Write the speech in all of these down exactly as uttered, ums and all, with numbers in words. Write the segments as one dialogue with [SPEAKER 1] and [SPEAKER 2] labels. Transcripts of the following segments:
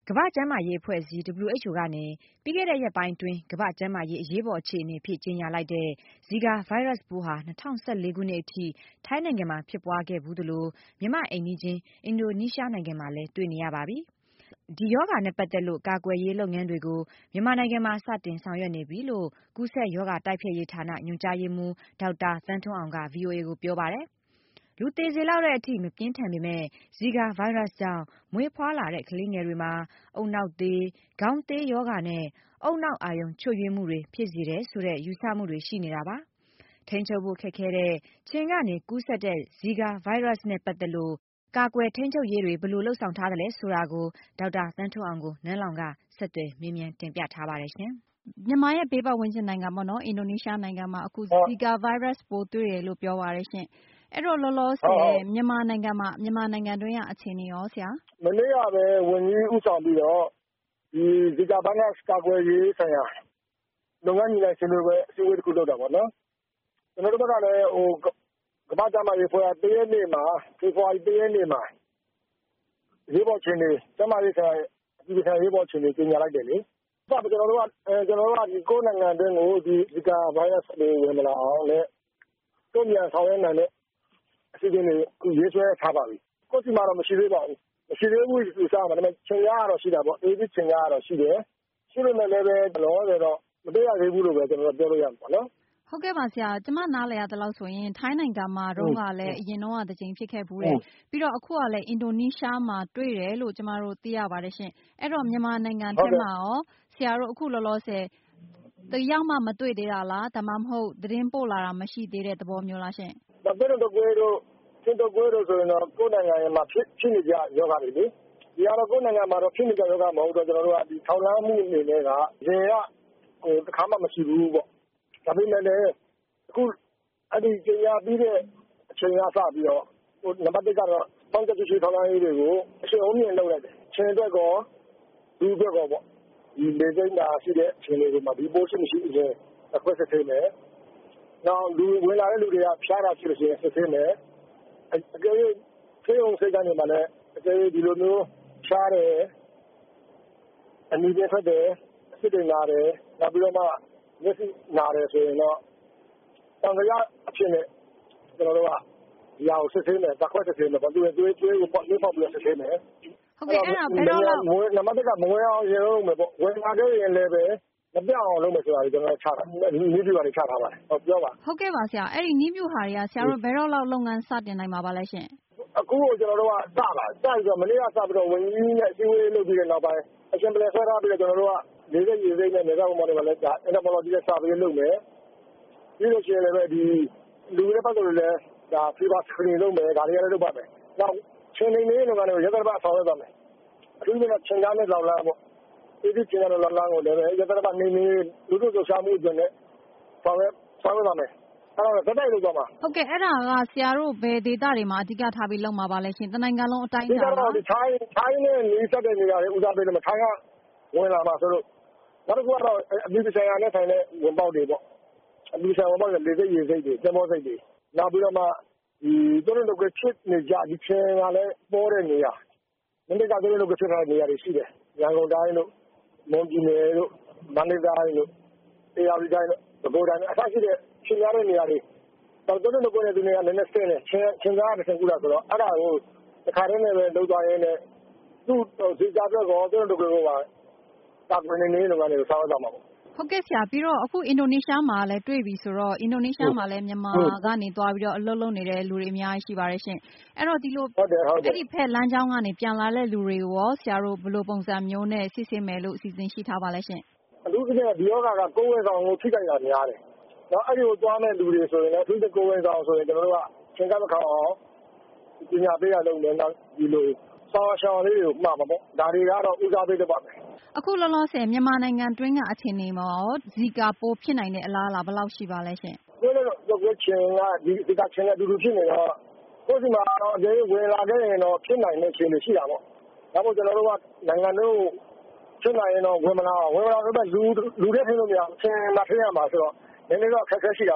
[SPEAKER 1] ကမ္ဘာ့ကျန်းမာရေးအဖွဲ့အစည်း W H O ကနေပြီးခဲ့တဲ့ရက်ပိုင်းအတွင်းကမ္ဘာ့ကျန်းမာရေးအရေးပေါ်အခြေအနေအဖြစ်ကြေညာလိုက်တဲ့ Zika ဗိုင်းရပ်စ်ပိုးဟာ၂၀၁၄ခုနှစ်အထိထိုင်းနိုင်ငံမှာဖြစ်ပွားခဲ့ဘူးသလိုမြန်မာ့အိမ်နီးချင်းအင်ဒိုနီးရှားနိုင်ငံမှာလည်းတွေ့နေရပါပြီ။ဒီရောဂါနဲ့ပတ်သက်လို့ကာကွယ်ရေးလုပ်ငန်းတွေကိုမြန်မာနိုင်ငံမှာစတင်ဆောင်ရွက်နေပြီလို့ကူးစက်ရောဂါတိုက်ဖျက်ရေးဌာနညွှန်ကြားရေးမှူးဒေါက်တာသန်းထွန်းအောင်က V O A ကိုပြောပါတယ်။လူသေစေလောက်တဲ့အထိမပြင်းထန်ပေမဲ့ Zika ဗိုင်းရပ်စ်ကြောင့်မွေးဖွားလာတဲ့ကလေးငယ်တွေမှာဦးနှောက်သေး၊ခေါင်းသေးရောဂါနဲ့ဦးနှောက်အာရုံချို့ယွင်းမှုတွေဖြစ်စေတယ်ဆိုတဲ့ယူဆမှုတွေရှိနေတာပါ။ထိန်းချုပ်ဖို့ခက်ခဲတဲ့ခြင်ကနေကူးစက်တဲ့ Zika ဗိုင်းရပ်စ်နဲ့ပတ်သက်လို့ကာကွယ်ထိန်းချုပ်ရေးတွေဘယ်လိုလုပ်ဆောင်ထားသလဲဆိုတာကိုဒေါက်တာသန်းထွန်းအောင်ကိုနန်းလောင်ကဆက်သွယ်မေးမြန်းတင်ပြထားပါတယ်ရှင်။မြန်မာရဲ့ဘေးပတ်ဝန်းကျင်နိုင်ငံပေါ့နော်အင်ဒိုနီးရှားနိုင်ငံမှာအခု Zika ဗိုင်းရပ်စ်ပိုးတွေ့တယ်လို့ပြောပါတယ်ရှင်။အဲ့တော့လောလောဆယ်မြန်မာနိုင်ငံမှာမြန်မာနိုင်ငံတွင်းကအခြေအနေရောဆရာ
[SPEAKER 2] မနေ့ကပဲဝန်ကြီးဦးဆောင်ပြီးတော့ဒီ Zika ဗိုင်းရပ်စ်ကာကွယ်ရေးဆိုင်ရာလုပ်ငန်းညီလာဆွေးနွေးပွဲအစည်းအဝေးတစ်ခုလုပ်တာပေါ့နော်ကျွန်တော်တို့ဘက်ကလည်းဟိုကမ္ဘာ့ကျန်းမာရေးအဖွဲ့အစည်းတရက်နေ့မှာဖေဖော်ဝါရီတရက်နေ့မှာရေးပေါ်ချင်းတွေကျန်းမာရေးဆိုင်ရာအပြည်ပြည်ရေးပေါ်ချင်းတွေပြင်ညာလိုက်တယ်လေ။ဒါကျွန်တော်တို့ကအဲကျွန်တော်တို့ကဒီကိုနိုင်ငံတွင်းကိုဒီ Zika ဗိုင်းရပ်စ်တွေဝင်မလာအောင်နဲ့တုံ့ပြန်ဆောင်ရွက်နိုင်တဲ့အစီအစဉ်တွေအခုရေးဆွဲထားပါပြီ။ကိုယ်စီမှာတော့မရှိသေးပါဘူး။မရှိသေးဘူးလို့ဆိုတော့ဒါပေမဲ့ချိန်ရတော့ရှိတာပေါ့။အေးဒီချိန်ရတော့ရှိတယ်။ရှိလို့လည်းလည်းပဲလောတယ်တော့မတွေ့ရသေးဘူးလို့ပဲကျွန်တော်ပြောလို့ရမှာပေါ့နော်။
[SPEAKER 1] ဟုတ်ကဲ့ပါဆရာကျမနားလည်ရတဲ့လောက်ဆိုရင်ထိုင်းနိုင်ငံမှာတော့ကလည်းအရင်တော့ကတစ်ကြိမ်ဖြစ်ခဲ့ဘူးတယ်ပြီးတော့အခုကလည်းအင်ဒိုနီးရှားမှာတွေ့တယ်လို့ကျမတို့သိရပါတယ်ရှင်အဲ့တော့မြန်မာနိုင်ငံထဲမှာရောဆရာတို့အခုလောလောဆယ်တယောက်မှမတွေ့သေးတာလားဒါမှမဟုတ်သတင်းပို့လာတာမရှိသေးတဲ့သဘောမျိုးလားရှင်
[SPEAKER 2] ဒါပေမဲ့တော့ကိုယ်တို့သင်တော့ကိုယ်တို့ဆိုရင်တော့ကိုယ်နိုင်ငံမှာဖြစ်ဖြစ်နေကြယောဂါတွေလေဒီကတော့ကိုယ်နိုင်ငံမှာတော့ဖြစ်နေကြယောဂါမဟုတ်တော့ကျွန်တော်တို့ကဒီထောင်လန်းမှုအနေနဲ့ကရင်ကဟိုတစ်ခါမှမရှိဘူးပေါ့ဒါပေမဲ့လည်းအခုအဲ့ဒီကျင်းရပြီးတဲ့အချိန်ကစပြီးတော့ဟိုနံပါတ်တစ်ကတော့ပေါင်းချက်ရှိထောင်လန်းရေးတွေကိုအရှင်အုံးမြင်လုပ်လိုက်တယ်ချင်းအတွက်ကောဒီအတွက်ကောပေါ့ဒီလေစိမ့်တာရှိတဲ့အချိန်တွေကိုမှဒီပိုးရှိမရှိအရင်အခွက်စစ်သေးမယ်နောက်လူဝင်လာတဲ့လူတွေကဖျားတာဖြစ်လို့ရှိရင်စစ်သေးမယ်အကယ်၍ဖေးအောင်စိတ်ကနေမှလည်းအကယ်၍ဒီလိုမျိုးဖျားတယ်အနီးပြတ်တယ်အစစ်တွေနာတယ်နောက်ပြီးတော့မှမျက်စိနာတယ်ဆိုရင်တော့တန်ကြရအဖြစ်နဲ့ကျွန်တော်တို့ကဒီဟာကိုစစ်သေးမယ်တစ်ခွက်စစ်သေးမယ်ဘာလို့လဲတွေးတွေးကိုပေါ့လေးပေါက်ပြီးစစ်သေးမယ်
[SPEAKER 1] ဟုတ်ကဲ့အဲ့ဒါဘယ်တော့လောက်
[SPEAKER 2] နံပါတ်တစ်ကမဝင်အောင်ရင်လုံးမယ်ပေါ့ဝင်လာခဲ့ရင်လည်းပဲမပြောင်းအောင်လုပ်မယ်ဆိုတာကိုကျွန်တော်ချတာနီးပြူတွေချထားပါတယ်ဟုတ်ပြောပါ
[SPEAKER 1] ဟုတ်ကဲ့ပါဆရာအဲ့ဒီနီးပြူဟာတွေကဆရာတို့ဘယ်တော့လောက်လုပ်ငန်းစတင်နိုင်မှာပါလဲရှင်
[SPEAKER 2] အခုကျွန်တော်တို့ကစပါစပြီးတော့မနေ့ကစပြီးတော့ဝင်ကြီးနဲ့အစည်းအဝေးလုပ်ပြီးတဲ့နောက်ပိုင်းအရှင်ပလက်ဆွဲထားပြီးတော့ကျွန်တော်တို့ကလေးစိတ်ရေးစိတ်နဲ့နေရာပေါ်မှာလည်းဒါအင်တာမော်ဂျီနဲ့စာပေးလုပ်မယ်ပြီးလို့ရှိရင်လည်းဒီလူတွေပတ်သက်လို့လည်းဒါဖီဘာစခရီးလုပ်မယ်ဒါတွေလည်းလုပ်ပါမယ်နောက်ချင်းနေနေလုပ်ကနေရသဘာဆောင်ရပါမယ်အထူးသဖြင့်ချင်းကားနဲ့လောက်လာပေါ့ဒီဒီချင်းနဲ့လောက်လာကိုလည်းရသဘာနေနေလူတို့တို့ရှာမှုအတွက်နဲ့ဆောင်ရဆောင်ရပါမယ်အဲ့တော့တက်တိုက်လုပ်သွားမှာ
[SPEAKER 1] ဟုတ်ကဲ့အဲ့ဒါကဆရာတို့ဘယ်ဒေသတွေမှာအဓိကထားပြီးလုပ်မှာပါလဲရှင်တနိုင်ငံလုံးအတိုင်းအ
[SPEAKER 2] တာလားဒီထိုင်းထိုင်းနဲ့နေဆက်တဲ့နေရာတွေဦးစားပေးလို့မထိုင်းကဝင်လာမှာဆိုလို့နောက်တစ်ခုကတော့အပြည်ပြည်ဆိုင်ရာနဲ့ဆိုင်တဲ့ဝန်ပေါက်တွေပေါ့အပြည်ဆိုင်ရာဝန်ပေါက်တွေလေစိတ်ရေစိတ်တွေကျမောစိတ်တွေနောက်ပြီးတော့မှဒီတို့တို့ကချစ်နေကြဒီချင်းကလည်းပေါ်တဲ့နေရာမင်းတို့ကတို့တို့ကချစ်ထားတဲ့နေရာတွေရှိတယ်ရန်ကုန်တိုင်းတို့မွန်ပြည်နယ်တို့မန္တလေးတိုင်းတို့အေရဝတီတိုင်းတို့ပဲခူးတိုင်းအထက်ရှိတဲ့ချင်းရတဲ့နေရာတွေတော့တို့တို့ကိုလည်းဒီနေရာနဲ့နဲ့ဆင်းနေချင်းချင်းကားတစ်ဆင့်ကူလာဆိုတော့အဲ့ဒါကိုတစ်ခါတည်းနဲ့ပဲလုံသွားရင်းနဲ့သူ့ဇေကာပြောတော့တို့တို့ကိုပါတာကွင်းနေနေလုပ်ကနေဆောက်ရမှာပေါ့
[SPEAKER 1] ဟုတ်ကဲ့ဆရာပြီးတော့အခုအင်ဒိုနီးရှားမှာလည်းတွေ့ပြီဆိုတော့အင်ဒိုနီးရှားမှာလည်းမြန်မာကနေသွားပြီးတော့အလုပ်လုပ်နေတဲ့လူတွေအများကြီးရှိပါတယ်ရှင်အဲ့တော့ဒီလိုအဲ့ဒီဖက်လမ်းကြောင်းကနေပြန်လာတဲ့လူတွေရောဆရာတို့ဘယ်လိုပုံစံမျိုးနဲ့စစ်ဆေးမယ်လို့အစီအစဉ်ရှိထားပါလဲရှင်
[SPEAKER 2] အထူးသဖြင့်ဒီယောဂကကိုယ်ဝန်ဆောင်ကိုထိခိုက်တာများတယ်နော်အဲ့ဒီကိုသွားမဲ့လူတွေဆိုရင်လည်းအထူးသဖြင့်ကိုယ်ဝန်ဆောင်ဆိုရင်ကျွန်တော်တို့ကချင်းကပ်မခေါအောင်ပညာပေးရလုပ်နေတော့ဒီလိုဆောင်းရှောင်းလေးတွေကိုမှားပါပေါ့ဒါတွေကတော့ဦးစားပေးလုပ်ပါမယ်
[SPEAKER 1] အခုလောလောဆယ်မြန်မာနိုင်ငံတွင်းကအခြေအနေမှာရောဇီကာပိုးဖြစ်နိုင်တဲ့အလားအလာဘယ်လောက်ရှိပါလဲရှင်
[SPEAKER 2] ဒီလိုတော့ကိုချင်းကဒီဇီကာချင်းကအတူတူဖြစ်နေတော့ကိုယ်စီမှာတော့အသေးဝင်လာခဲ့ရင်တော့ဖြစ်နိုင်တဲ့အခြေအနေရှိတာပေါ့ဒါမို့ကျွန်တော်တို့ကနိုင်ငံတို့ဖြစ်နိုင်ရင်တော့ဝင်မလာဝင်မလာတော့လူလူတွေထင်လို့မရချင်းမထင်ရမှာဆိုတော့နည်းနည်းတော့အခက်အခဲရှိတာပေါ့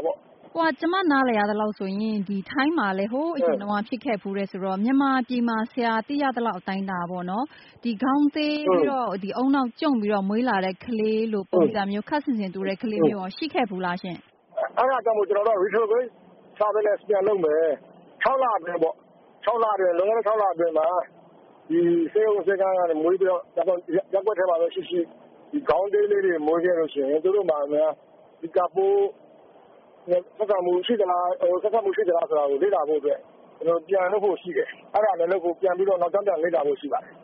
[SPEAKER 3] ဟိုကကျမနားလည်ရသလောက်ဆိုရင်ဒီထိုင်းမှာလေဟိုအရင်တော့ဖြစ်ခဲ့ဖူးတယ်ဆိုတော့မြန်မာပြည်မှာဆရာသိရသလောက်အတိုင်းတာပေါ့နော်ဒီခေါင်းသေးပြီးတော့ဒီအုံနောက်ကျုံပြီးတော့မွေးလာတဲ့ကလေးလို့ပုံစံမျိုးခက်ဆင်ဆင်တူတဲ့ကလေးမျိုးရောရှိခဲ့ဘူးလားရှင်
[SPEAKER 2] အဲ့ဒါကြောင့်မို့ကျွန်တော်တို့ retrograde surveillance ပြန်လုပ်မယ်၆လအတွင်းပေါ့၆လအတွင်းလွန်ခဲ့တဲ့၆လအတွင်းမှာဒီစေုံစေကန်းကနေမွေးပြီးတော့ရပ်ကွက်ထဲမှာပဲရှိရှိဒီခေါင်းသေးလေးတွေမွေးခဲ့လို့ရှိရင်သူတို့မှာများဒီကပိုးစက်ကမှုရှိသလားဟိုစက်ကမှုရှိသလားဆိုတာကိုလေ့လာဖို့အတွက်ကျွန်တော်ပြန်လုပ်ဖို့ရှိတယ်အဲ့ဒါလည်းလုပ်ဖို့ပြန်ပြီးတော့နောက်ကျပြန်လေ့လာဖို့ရှိပါတယ်